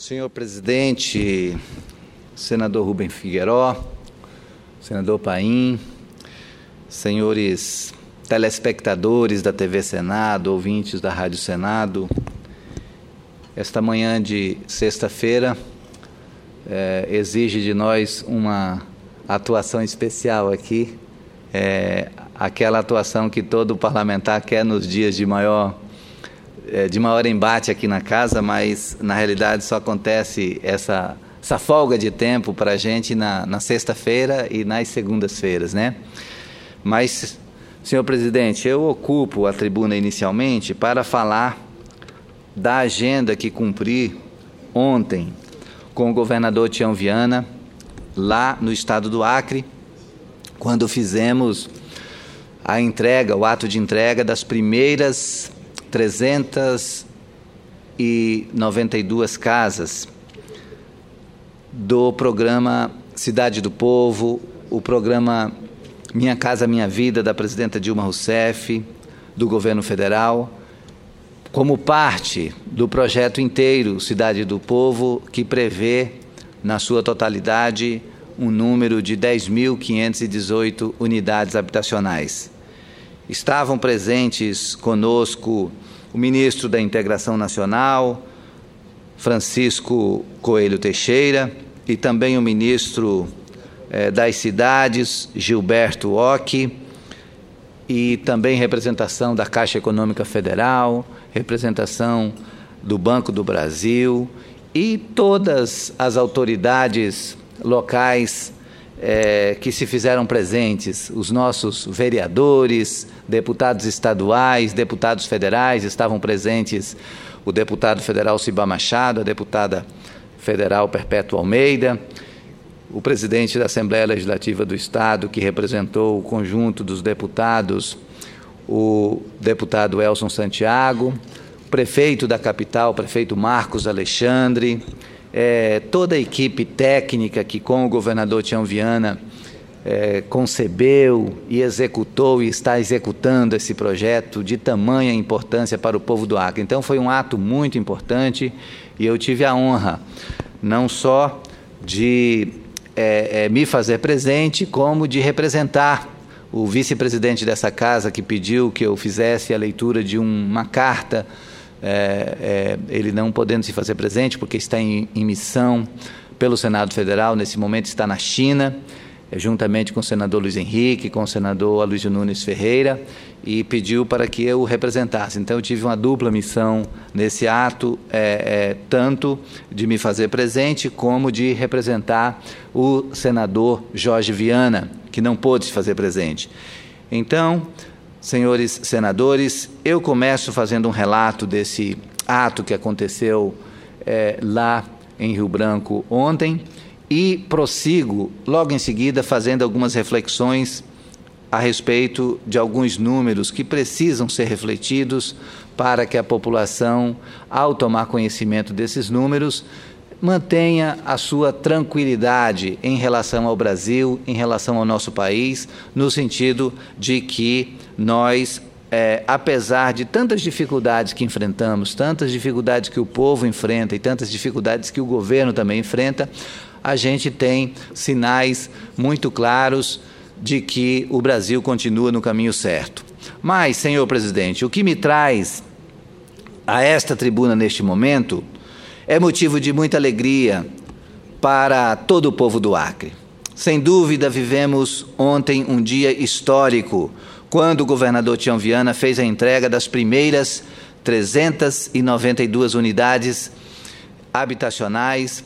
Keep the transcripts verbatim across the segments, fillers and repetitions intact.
Senhor presidente, senador Rubem Figueiró, senador Paim, senhores telespectadores da T V Senado, ouvintes da Rádio Senado, esta manhã de sexta-feira é, exige de nós uma atuação especial aqui, é, aquela atuação que todo parlamentar quer nos dias de maior de maior embate aqui na casa, mas na realidade só acontece essa, essa folga de tempo para a gente na, na sexta-feira e nas segundas-feiras, né? Mas, senhor presidente, eu ocupo a tribuna inicialmente para falar da agenda que cumpri ontem com o governador Tião Viana, lá no estado do Acre, quando fizemos a entrega, o ato de entrega das primeiras trezentas e noventa e duas casas do programa Cidade do Povo, o programa Minha Casa Minha Vida, da presidenta Dilma Rousseff, do governo federal, como parte do projeto inteiro Cidade do Povo, que prevê, na sua totalidade, um número de dez mil quinhentas e dezoito unidades habitacionais. Estavam presentes conosco o ministro da Integração Nacional, Francisco Coelho Teixeira, e também o ministro eh, das Cidades, Gilberto Occhi, e também representação da Caixa Econômica Federal, representação do Banco do Brasil e todas as autoridades locais É, que se fizeram presentes, os nossos vereadores, deputados estaduais, deputados federais, estavam presentes o deputado federal Ciba Machado, a deputada federal Perpétua Almeida, o presidente da Assembleia Legislativa do Estado, que representou o conjunto dos deputados, o deputado Elson Santiago, o prefeito da capital, o prefeito Marcos Alexandre, É, toda a equipe técnica que com o governador Tião Viana é, concebeu e executou e está executando esse projeto de tamanha importância para o povo do Acre. Então foi um ato muito importante e eu tive a honra não só de é, é, me fazer presente, como de representar o vice-presidente dessa casa, que pediu que eu fizesse a leitura de um, uma carta, É, é, ele não podendo se fazer presente porque está em, em missão pelo Senado Federal, nesse momento está na China, é, juntamente com o senador Luiz Henrique, com o senador Aloysio Nunes Ferreira, e pediu para que eu o representasse. Então eu tive uma dupla missão nesse ato, é, é, tanto de me fazer presente como de representar o senador Jorge Viana, que não pôde se fazer presente. Então, senhores senadores, eu começo fazendo um relato desse ato que aconteceu é, lá em Rio Branco ontem e prossigo logo em seguida fazendo algumas reflexões a respeito de alguns números que precisam ser refletidos para que a população, ao tomar conhecimento desses números, mantenha a sua tranquilidade em relação ao Brasil, em relação ao nosso país, no sentido de que nós, é, apesar de tantas dificuldades que enfrentamos, tantas dificuldades que o povo enfrenta e tantas dificuldades que o governo também enfrenta, a gente tem sinais muito claros de que o Brasil continua no caminho certo. Mas, senhor presidente, o que me traz a esta tribuna neste momento é motivo de muita alegria para todo o povo do Acre. Sem dúvida, vivemos ontem um dia histórico, quando o governador Tião Viana fez a entrega das primeiras trezentas e noventa e duas unidades habitacionais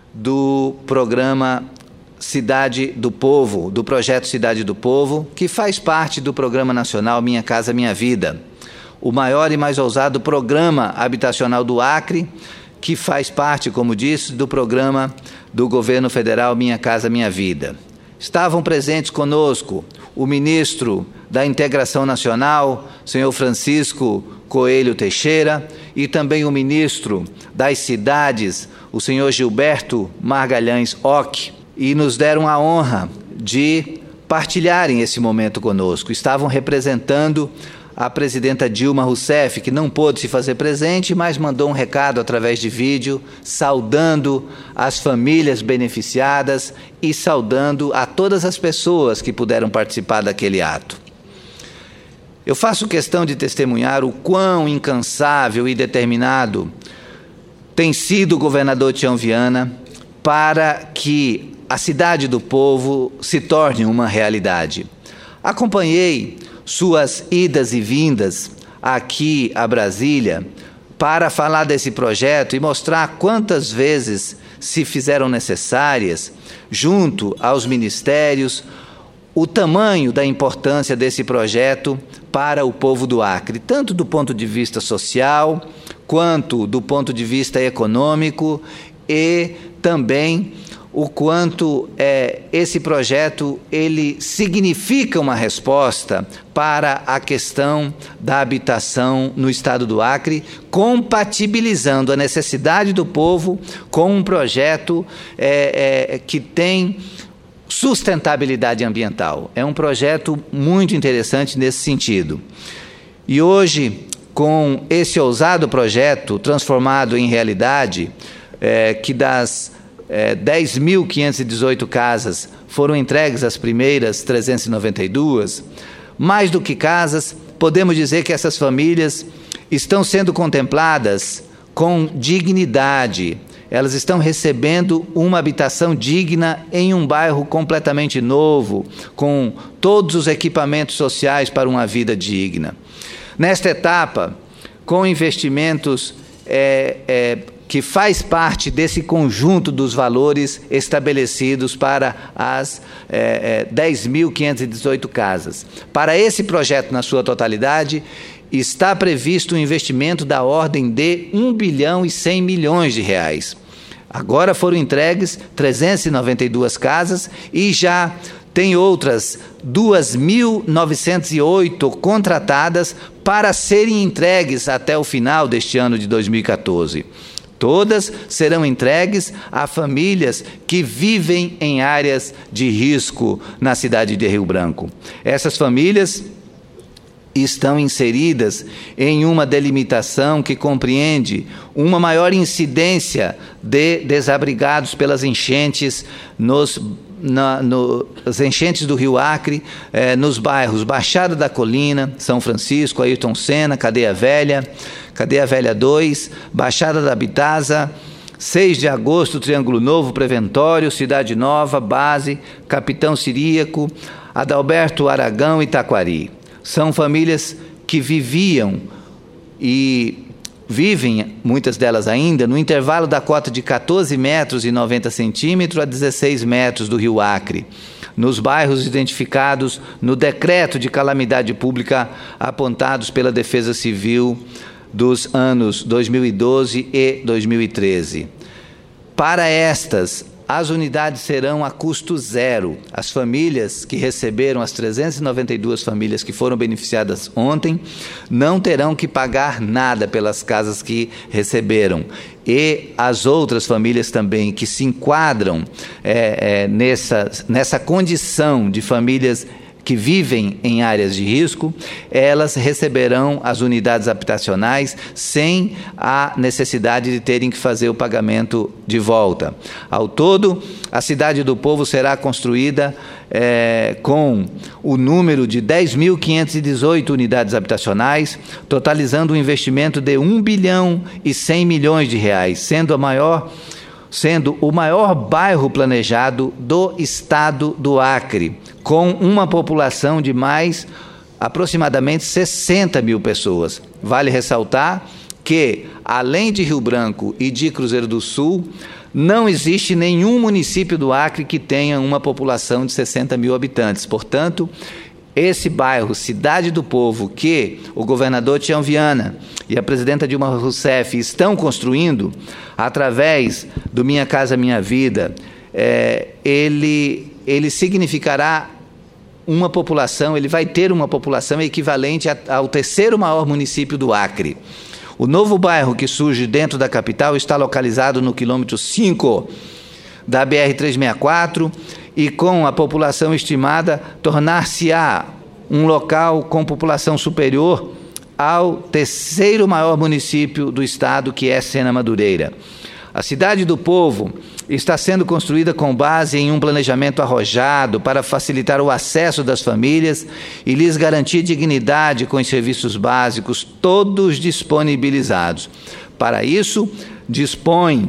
do programa Cidade do Povo, do projeto Cidade do Povo, que faz parte do Programa Nacional Minha Casa Minha Vida, o maior e mais ousado programa habitacional do Acre, que faz parte, como disse, do programa do governo federal Minha Casa Minha Vida. Estavam presentes conosco o ministro da Integração Nacional, senhor Francisco Coelho Teixeira, e também o ministro das Cidades, o senhor Gilberto Margalhães Occhi, e nos deram a honra de partilharem esse momento conosco. Estavam representando a presidenta Dilma Rousseff, que não pôde se fazer presente, mas mandou um recado através de vídeo, saudando as famílias beneficiadas e saudando a todas as pessoas que puderam participar daquele ato. Eu faço questão de testemunhar o quão incansável e determinado tem sido o governador Tião Viana para que a cidade do povo se torne uma realidade. Acompanhei suas idas e vindas aqui a Brasília para falar desse projeto e mostrar quantas vezes se fizeram necessárias, junto aos ministérios, o tamanho da importância desse projeto para o povo do Acre, tanto do ponto de vista social, quanto do ponto de vista econômico e também o quanto é, esse projeto ele significa uma resposta para a questão da habitação no estado do Acre, compatibilizando a necessidade do povo com um projeto é, é, que tem sustentabilidade ambiental. É um projeto muito interessante nesse sentido. E hoje, com esse ousado projeto transformado em realidade, é, que das É, dez mil quinhentas e dezoito casas foram entregues as primeiras trezentas e noventa e duas, mais do que casas, podemos dizer que essas famílias estão sendo contempladas com dignidade. Elas estão recebendo uma habitação digna em um bairro completamente novo, com todos os equipamentos sociais para uma vida digna. Nesta etapa, com investimentos é, é, que faz parte desse conjunto dos valores estabelecidos para as é, é, dez mil quinhentas e dezoito casas. Para esse projeto, na sua totalidade, está previsto um investimento da ordem de um bilhão e cem milhões de reais. Agora foram entregues trezentas e noventa e duas casas e já tem outras duas mil novecentas e oito contratadas para serem entregues até o final deste ano de dois mil e quatorze. Todas serão entregues a famílias que vivem em áreas de risco na cidade de Rio Branco. Essas famílias estão inseridas em uma delimitação que compreende uma maior incidência de desabrigados pelas enchentes nos Na, no, as enchentes do Rio Acre, eh, nos bairros Baixada da Colina, São Francisco, Ayrton Senna, Cadeia Velha, Cadeia Velha dois, Baixada da Bitasa, seis de agosto, Triângulo Novo, Preventório, Cidade Nova, Base, Capitão Ciríaco, Adalberto Aragão e Taquari. São famílias que viviam e vivem, muitas delas ainda, no intervalo da cota de quatorze metros e noventa centímetros a dezesseis metros do Rio Acre, nos bairros identificados no decreto de calamidade pública apontados pela Defesa Civil dos anos dois mil e doze e dois mil e treze. Para estas, as unidades serão a custo zero. As famílias que receberam, as trezentas e noventa e duas famílias que foram beneficiadas ontem, não terão que pagar nada pelas casas que receberam. E as outras famílias também que se enquadram é, é, nessa, nessa condição de famílias que vivem em áreas de risco, elas receberão as unidades habitacionais sem a necessidade de terem que fazer o pagamento de volta. Ao todo, a Cidade do Povo será construída é, com o número de dez mil quinhentas e dezoito unidades habitacionais, totalizando um investimento de um bilhão e cem milhões de reais, sendo a maior... sendo o maior bairro planejado do estado do Acre, com uma população de mais aproximadamente sessenta mil pessoas. Vale ressaltar que, além de Rio Branco e de Cruzeiro do Sul, não existe nenhum município do Acre que tenha uma população de sessenta mil habitantes. Portanto, esse bairro, Cidade do Povo, que o governador Tião Viana e a presidenta Dilma Rousseff estão construindo, através do Minha Casa Minha Vida, é, ele, ele significará uma população, ele vai ter uma população equivalente a, ao terceiro maior município do Acre. O novo bairro que surge dentro da capital está localizado no quilômetro cinco da B R trezentos e sessenta e quatro, e com a população estimada, tornar-se-á um local com população superior ao terceiro maior município do estado, que é Sena Madureira. A Cidade do Povo está sendo construída com base em um planejamento arrojado para facilitar o acesso das famílias e lhes garantir dignidade com os serviços básicos, todos disponibilizados. Para isso, dispõe,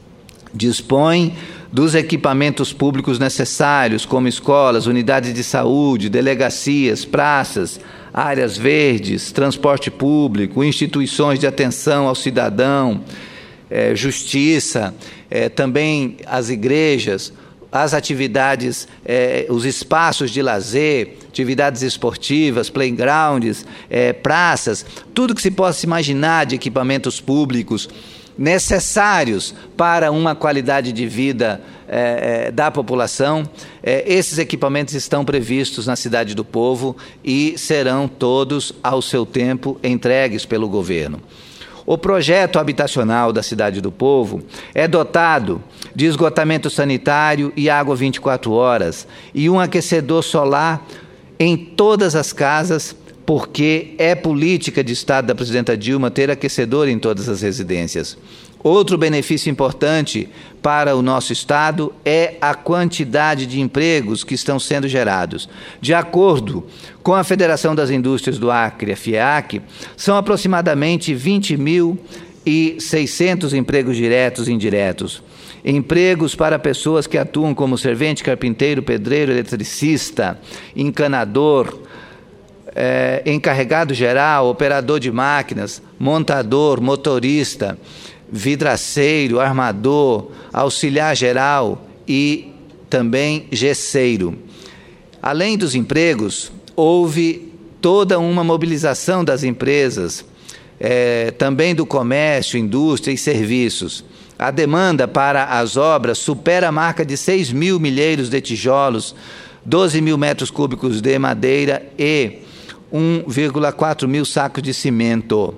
dispõe dos equipamentos públicos necessários, como escolas, unidades de saúde, delegacias, praças, áreas verdes, transporte público, instituições de atenção ao cidadão, é, justiça, é, também as igrejas, as atividades, é, os espaços de lazer, atividades esportivas, playgrounds, é, praças, tudo que se possa imaginar de equipamentos públicos necessários para uma qualidade de vida é, é, da população. É, esses equipamentos estão previstos na Cidade do Povo e serão todos, ao seu tempo, entregues pelo governo. O projeto habitacional da Cidade do Povo é dotado de esgotamento sanitário e água vinte e quatro horas e um aquecedor solar em todas as casas, porque é política de Estado da presidenta Dilma ter aquecedor em todas as residências. Outro benefício importante para o nosso Estado é a quantidade de empregos que estão sendo gerados. De acordo com a Federação das Indústrias do Acre, a FIEAC, são aproximadamente vinte mil e seiscentos empregos diretos e indiretos. Empregos para pessoas que atuam como servente, carpinteiro, pedreiro, eletricista, encanador, É, encarregado geral, operador de máquinas, montador, motorista, vidraceiro, armador, auxiliar geral e também gesseiro. Além dos empregos, houve toda uma mobilização das empresas, é, também do comércio, indústria e serviços. A demanda para as obras supera a marca de seis mil milheiros de tijolos, doze mil metros cúbicos de madeira e um vírgula quatro mil sacos de cimento.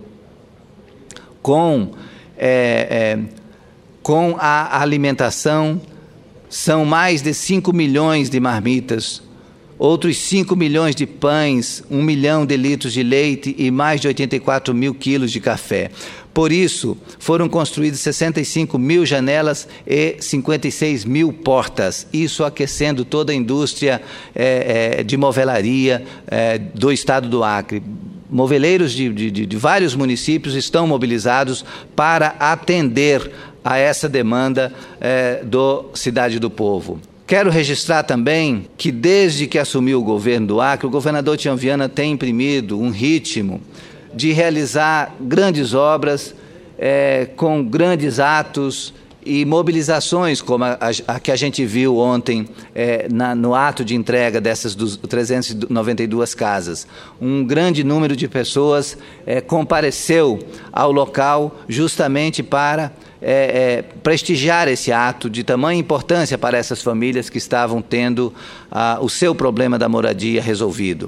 Com, é, é, com a alimentação, são mais de cinco milhões de marmitas, outros cinco milhões de pães, um milhão de litros de leite e mais de oitenta e quatro mil quilos de café. Por isso, foram construídas sessenta e cinco mil janelas e cinquenta e seis mil portas, isso aquecendo toda a indústria é, é, de movelaria é, do estado do Acre. Moveleiros de, de, de vários municípios estão mobilizados para atender a essa demanda é, do Cidade do Povo. Quero registrar também que, desde que assumiu o governo do Acre, o governador Tião Viana tem imprimido um ritmo de realizar grandes obras, é, com grandes atos e mobilizações, como a, a, a que a gente viu ontem é, na, no ato de entrega dessas dos, trezentas e noventa e duas casas. Um grande número de pessoas é, compareceu ao local justamente para É, é, prestigiar esse ato de tamanha importância para essas famílias que estavam tendo ah, o seu problema da moradia resolvido.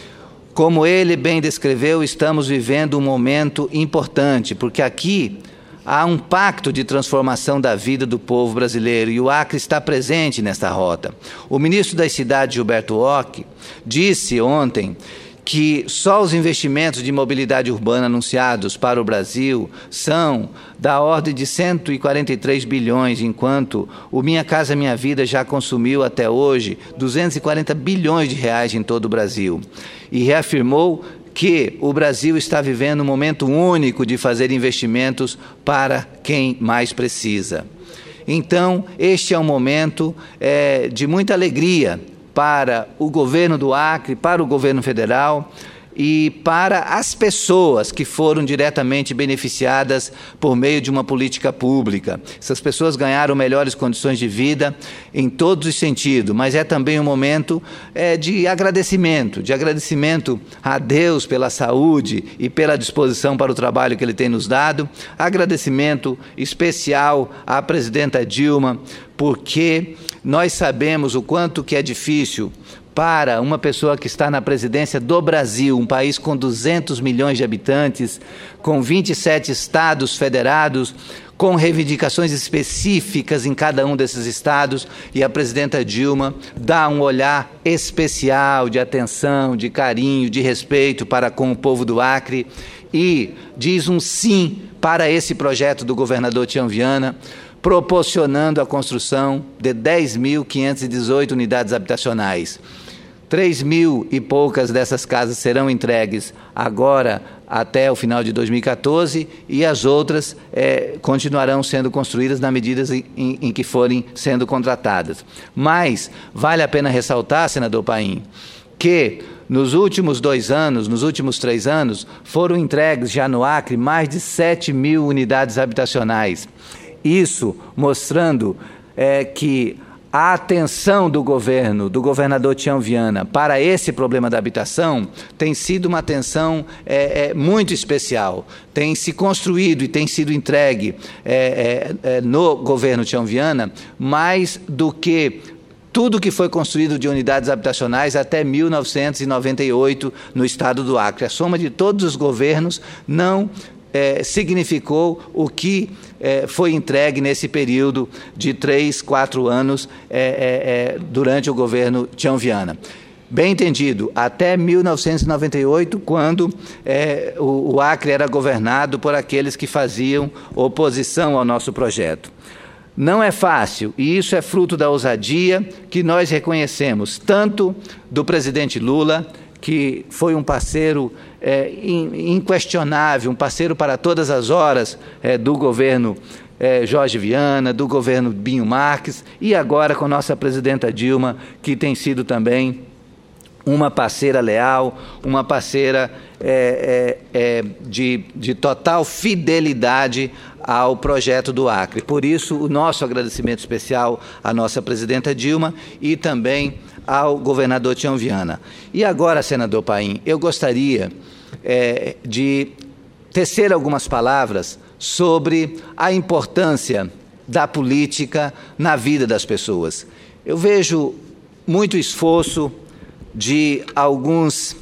Como ele bem descreveu, estamos vivendo um momento importante, porque aqui há um pacto de transformação da vida do povo brasileiro e o Acre está presente nesta rota. O ministro das Cidades, Gilberto Ock, disse ontem que só os investimentos de mobilidade urbana anunciados para o Brasil são da ordem de cento e quarenta e três bilhões, enquanto o Minha Casa Minha Vida já consumiu até hoje duzentos e quarenta bilhões de reais em todo o Brasil. E reafirmou que o Brasil está vivendo um momento único de fazer investimentos para quem mais precisa. Então, este é um momento é, de muita alegria para o governo do Acre, para o governo federal e para as pessoas que foram diretamente beneficiadas por meio de uma política pública. Essas pessoas ganharam melhores condições de vida em todos os sentidos, mas é também um momento é, de agradecimento, de agradecimento a Deus pela saúde e pela disposição para o trabalho que Ele tem nos dado, agradecimento especial à presidenta Dilma, porque nós sabemos o quanto que é difícil para uma pessoa que está na presidência do Brasil, um país com duzentos milhões de habitantes, com vinte e sete estados federados, com reivindicações específicas em cada um desses estados, e a presidenta Dilma dá um olhar especial de atenção, de carinho, de respeito para com o povo do Acre e diz um sim para esse projeto do governador Tião Viana, proporcionando a construção de dez mil quinhentas e dezoito unidades habitacionais. três mil e poucas dessas casas serão entregues agora até o final de dois mil e quatorze e as outras é, continuarão sendo construídas na medida em, em, em que forem sendo contratadas. Mas vale a pena ressaltar, senador Paim, que nos últimos dois anos, nos últimos três anos, foram entregues já no Acre mais de sete mil unidades habitacionais. Isso mostrando é, que a atenção do governo, do governador Tião Viana, para esse problema da habitação tem sido uma atenção é, é, muito especial. Tem se construído e tem sido entregue é, é, é, no governo Tião Viana mais do que tudo que foi construído de unidades habitacionais até mil novecentos e noventa e oito no estado do Acre. A soma de todos os governos não É, significou o que é, foi entregue nesse período de três, quatro anos é, é, é, durante o governo Tião Viana. Bem entendido, até mil novecentos e noventa e oito, quando é, o, o Acre era governado por aqueles que faziam oposição ao nosso projeto. Não é fácil, e isso é fruto da ousadia que nós reconhecemos, tanto do presidente Lula, que foi um parceiro é, inquestionável, um parceiro para todas as horas é, do governo é, Jorge Viana, do governo Binho Marques, e agora com nossa presidenta Dilma, que tem sido também uma parceira leal, uma parceira é, é, é, de, de total fidelidade ao projeto do Acre. Por isso, o nosso agradecimento especial à nossa presidenta Dilma e também ao governador Tião Viana. E agora, senador Paim, eu gostaria é, de tecer algumas palavras sobre a importância da política na vida das pessoas. Eu vejo muito esforço de alguns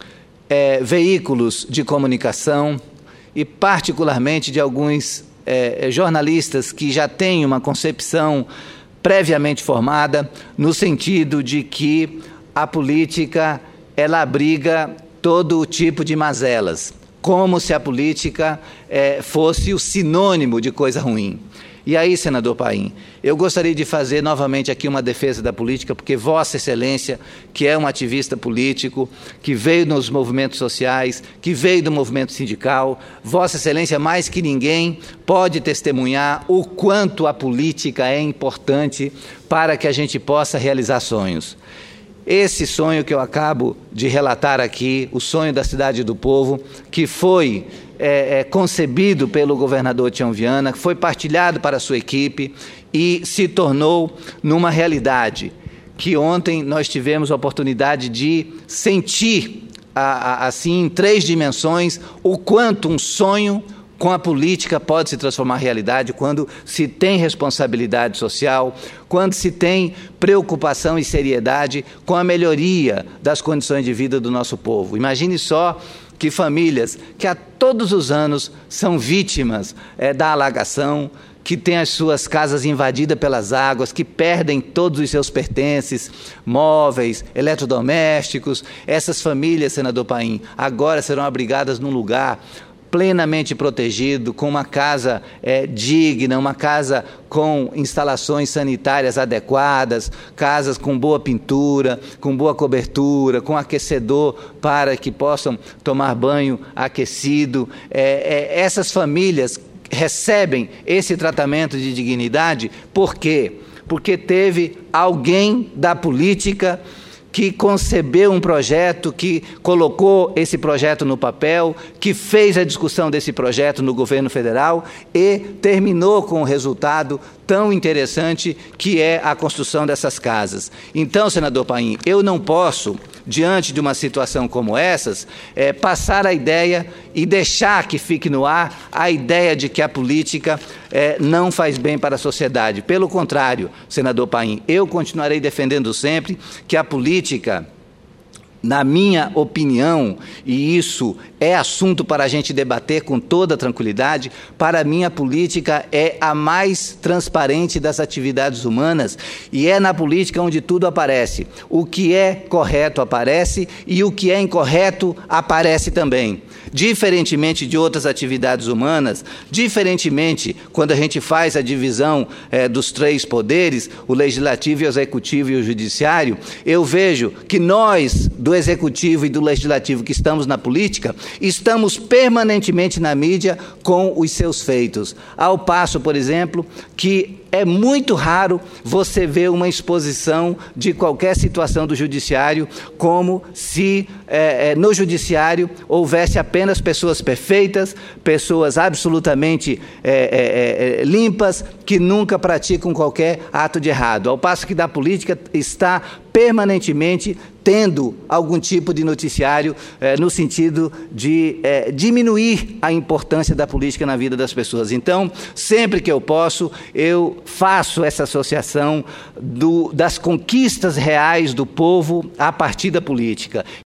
é, veículos de comunicação e particularmente de alguns é, jornalistas que já têm uma concepção previamente formada, no sentido de que a política ela abriga todo tipo de mazelas, como se a política é, fosse o sinônimo de coisa ruim. E aí, senador Paim, eu gostaria de fazer novamente aqui uma defesa da política, porque Vossa Excelência, que é um ativista político, que veio nos movimentos sociais, que veio do movimento sindical, Vossa Excelência, mais que ninguém, pode testemunhar o quanto a política é importante para que a gente possa realizar sonhos. Esse sonho que eu acabo de relatar aqui, o sonho da Cidade do Povo, que foi é, é, concebido pelo governador Tião Viana, que foi partilhado para a sua equipe e se tornou numa realidade que ontem nós tivemos a oportunidade de sentir, a, a, assim, em três dimensões, o quanto um sonho com a política pode se transformar em realidade quando se tem responsabilidade social, quando se tem preocupação e seriedade com a melhoria das condições de vida do nosso povo. Imagine só que famílias que a todos os anos são vítimas é, da alagação, que têm as suas casas invadidas pelas águas, que perdem todos os seus pertences, móveis, eletrodomésticos. Essas famílias, senador Paim, agora serão abrigadas num lugar plenamente protegido, com uma casa é, digna, uma casa com instalações sanitárias adequadas, casas com boa pintura, com boa cobertura, com aquecedor para que possam tomar banho aquecido. É, é, essas famílias recebem esse tratamento de dignidade, por quê? Porque teve alguém da política que concebeu um projeto, que colocou esse projeto no papel, que fez a discussão desse projeto no governo federal e terminou com o resultado tão interessante que é a construção dessas casas. Então, senador Paim, eu não posso, diante de uma situação como essas, é, passar a ideia e deixar que fique no ar a ideia de que a política é, não faz bem para a sociedade. Pelo contrário, senador Paim, eu continuarei defendendo sempre que a política, na minha opinião, e isso é assunto para a gente debater com toda tranquilidade, para mim a política é a mais transparente das atividades humanas e é na política onde tudo aparece. O que é correto aparece e o que é incorreto aparece também. Diferentemente de outras atividades humanas, diferentemente quando a gente faz a divisão é, dos três poderes, o legislativo, o executivo e o judiciário, eu vejo que nós, do executivo e do legislativo que estamos na política, estamos permanentemente na mídia com os seus feitos. Ao passo, por exemplo, que é muito raro você ver uma exposição de qualquer situação do judiciário como se é, é, no judiciário houvesse apenas pessoas perfeitas, pessoas absolutamente é, é, é, limpas, que nunca praticam qualquer ato de errado. Ao passo que da política está permanentemente tendo algum tipo de noticiário eh, no sentido de eh, diminuir a importância da política na vida das pessoas. Então, sempre que eu posso, eu faço essa associação do, das conquistas reais do povo a partir da política.